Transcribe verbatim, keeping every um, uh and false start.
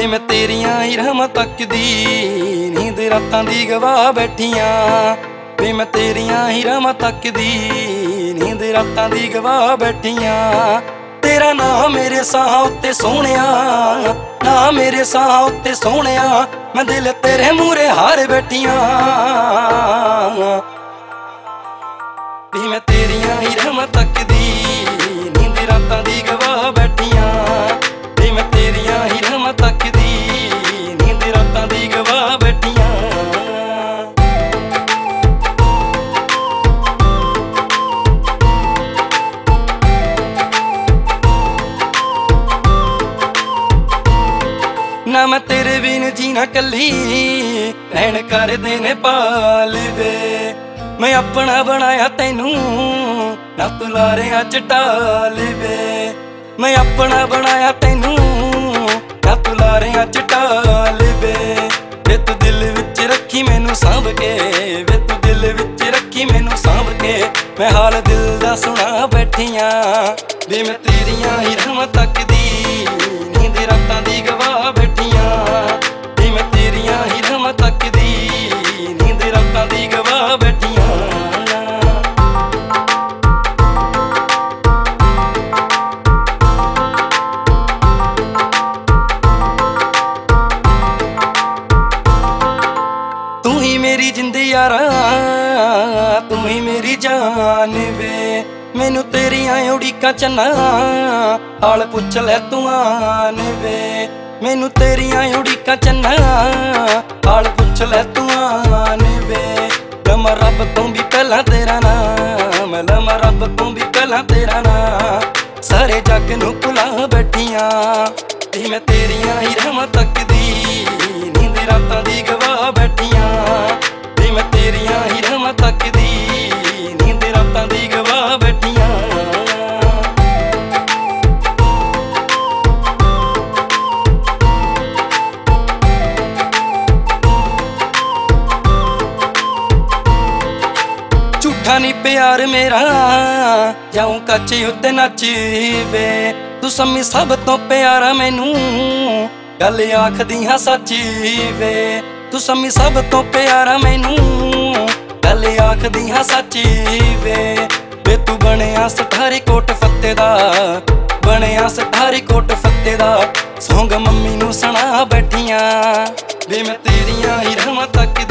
ਮੈਂ ਤੇਰੀਆਂ ਹੀ ਰਾਹਾਂ ਤੱਕਦੀ, ਨੀਂਦ ਰਾਤਾਂ ਦੀ ਗਵਾ ਬੈਠੀਆਂ। ਵੇ ਮੈਂ ਤੇਰੀਆਂ ਹੀ ਰਾਹਾਂ ਤੱਕਦੀ, ਨੀਂਦ ਰਾਤਾਂ ਦੀ ਗਵਾ ਬੈਠੀਆਂ। ਤੇਰਾ ਨਾਂ ਮੇਰੇ ਸਾਹਾਂ ਉੱਤੇ ਸੋਹਣਿਆ, ਨਾ ਮੇਰੇ ਸਾਹਾਂ ਉੱਤੇ ਸੋਹਣਿਆ, ਮੈਂ ਦਿਲ ਤੇਰੇ ਮੂਹਰੇ ਹਾਰ ਬੈਠੀਆਂ। ਵੀ ਮੈਂ ਤੇਰੀਆਂ ਹੀ ਰਾਹਾਂ ਤੱਕਦੀ, ਨੀਂਦ ਰਾਤਾਂ ਦੀ ਗਵਾ ਬੈਠੀਆਂ। ਵੀ ਮੈਂ ਤੇਰੀਆਂ ਹੀ ਰਾਹਾਂ ਤੱਕਦੀ, ਨੀਂਦ ਰਾਤਾਂ ਦੀ ਗਵਾ ਬੈਠੀਆਂ। ਨਾ ਮੈਂ ਤੇਰੇ ਬਿਨ ਜੀਣਾ ਕੱਲੀ, ਰਹਿਣ ਕਰਦੇ ਨੇ ਪਾਲ ਵੇ। ਮੈਂ ਆਪਣਾ ਬਣਾਇਆ ਤੈਨੂੰ, ਨਾ ਤੂੰ ਲਾਰਿਆਂ ਚ ਢਾਲ ਵੇ। ਮੈਂ ਆਪਣਾ ਬਣਾਇਆ ਤੈਨੂੰ, ਨਾ ਤੂੰ ਲਾਰਿਆਂ ਚ ਢਾਲ ਵੇ। ਵੇ ਤੂੰ ਦਿਲ ਵਿੱਚ ਰੱਖੀ ਮੈਨੂੰ ਸਾਂਭ ਕੇ, ਵੇ ਤੂੰ ਦਿਲ ਵਿੱਚ ਰੱਖੀ ਮੈਨੂੰ ਸਾਂਭ ਕੇ। ਮੈਂ ਹਾਲ ਦਿਲ ਦਾ ਸੁਣਾ ਬੈਠੀਆਂ। ਵੇ ਮੈਂ ਤੇਰੀਆਂ ਹੀ ਰਾਹਾਂ ਤੱਕਦੀ, ਨੀਂਦ ਰਾਤਾਂ ਦੀ ਗਵਾ ਬੈਠੀਆਂ। ਵੇ ਮੈਂ ਤੇਰੀਆਂ ਹੀ ਰਾਹਾਂ ਤੱਕਦੀ, ਨੀਂਦ ਰਾਤਾਂ ਦੀ ਗਵਾ ਬੈਠੀਆਂ। ਤੂੰ ਹੀ ਮੇਰੀ ਜਿੰਦ ਯਾਰਾ, ਤੂੰ ਹੀ ਮੇਰੀ ਜਾਨ ਵੇ। ਮੈਨੂੰ ਤੇਰੀਆਂ ਉਡੀਕਾਂ ਚੰਨਾ, ਹਾਲ ਪੁੱਛ ਲੈ ਤੂੰ ਆਨ ਵੇ। ਮੈਨੂੰ ਤੇਰੀਆਂ ਉਡੀਕਾਂ ਚੰਨਾ, ਹਾਲ ਪੁੱਛ ਲੈ ਤੂੰ ਆਨ ਵੇ। ਲਵਾਂ ਰੱਬ ਤੋਂ ਵੀ ਪਹਿਲਾਂ ਤੇਰਾ ਨਾਮ, ਲਵਾਂ ਰੱਬ ਤੋਂ ਵੀ ਪਹਿਲਾਂ ਤੇਰਾ ਨਾਮ। ਸਾਰੇ ਜੱਗ ਨੂੰ ਭੁਲਾ ਬੈਠੀਆਂ। ਵੀ ਮੈਂ ਤੇਰੀਆਂ ਹੀ ਰਾਹਾਂ ਤੱਕਦੀ, ਨੀਂਦ ਰਾਤਾਂ ਦੀ ਗਵਾ ਬੈਠੀਆਂ। ਵੀ ਮੈਂ ਤੇਰੀਆਂ ਹੀ ਰਾਹਾਂ ਤੱਕਦੀ, ਨੀਂਦ ਰਾਤਾਂ ਦੀ ਗਵਾ ਬੈਠੀਆਂ। ਝੂਠਾ ਨੀ ਪਿਆਰ ਮੇਰਾ, ਜਾਊਂ ਕੱਚ ਉੱਤੇ ਨੱਚ ਵੇ। ਤੂੰ ਸੰਮੀ ਸਭ ਤੋਂ ਪਿਆਰਾ ਮੈਨੂੰ, ਗੱਲ ਆਖਦੀ ਹਾਂ ਸੱਚ ਵੇ। ਤੂੰ ਸੰਮੀ ਸਭ ਤੋਂ ਪਿਆਰਾ ਮੈਨੂੰ, ਗੱਲ ਆਖਦੀ ਹਾਂ ਸੱਚ ਵੇ। ਵੇ ਤੂੰ ਬਣਿਆ ਸਠਾਰੀ ਕੋਟ ਫੱਤੇ ਦਾ, ਬਣਿਆ ਸਠਾਰੀ ਕੋਟ ਫੱਤੇ ਦਾ। ਸੌਂਗ ਮੰਮੀ ਨੂੰ ਸੁਣਾ ਬੈਠੀਆਂ। ਵੇ ਮੈਂ ਤੇਰੀਆਂ ਹੀ ਰਾਹਾਂ ਤੱਕ